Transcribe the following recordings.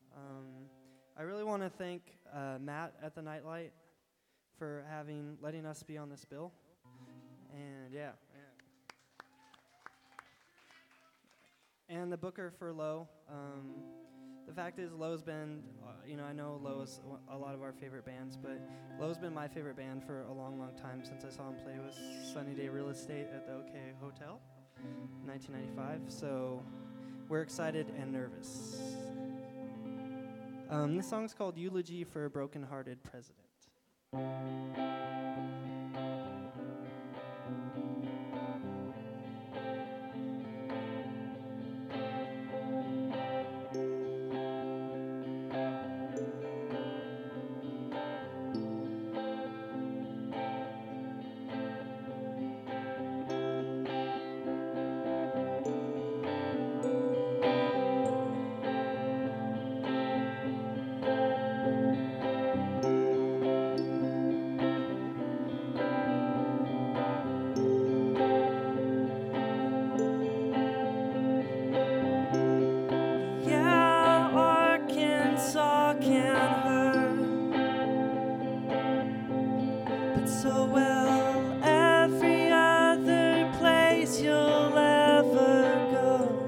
I really want to thank Matt at the Nightlight for letting us be on this bill. And yeah. And the booker for Low. The fact is, Low's been, I know Low is a lot of our favorite bands, but Low's been my favorite band for a long, long time since I saw him play with Sunny Day Real Estate at the OK Hotel in 1995. So we're excited and nervous. This song's called Eulogy for a Broken-Hearted President. So well, every other place you'll ever go.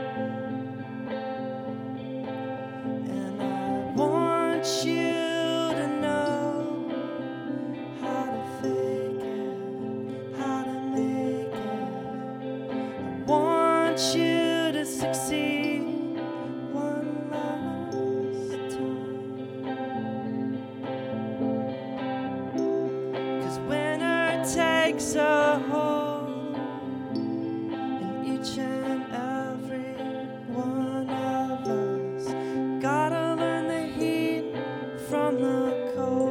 And I want you to know how to fake it, how to make it. I want you to succeed one last time. Takes a hold in each and every one of us. Gotta learn the heat from the cold.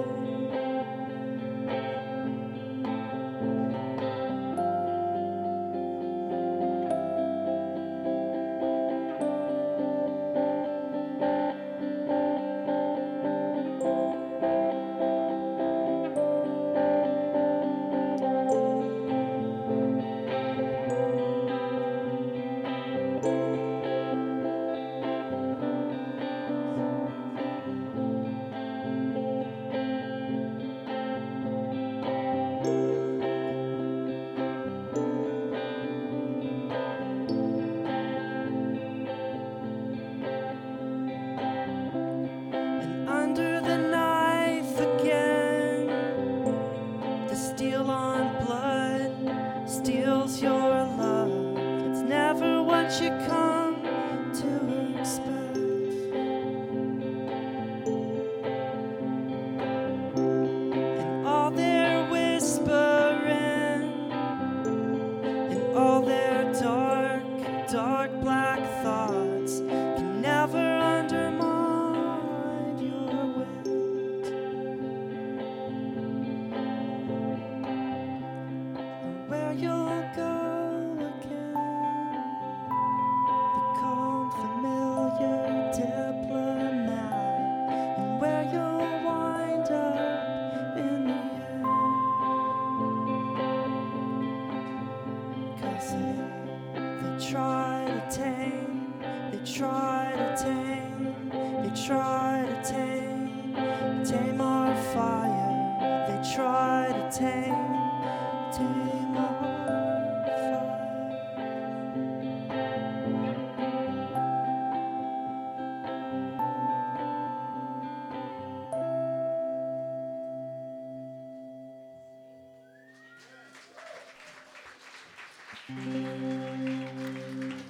Steals your love. It's never what you come to expect. And all their whispering, and all their dark, dark black thoughts can never undermine your wit. Where you'll go again, the calm, familiar diplomat, and where you'll wind up in the end. 'Cause they try to tame, they try to tame, they try to tame our fire. They try to tame our fire.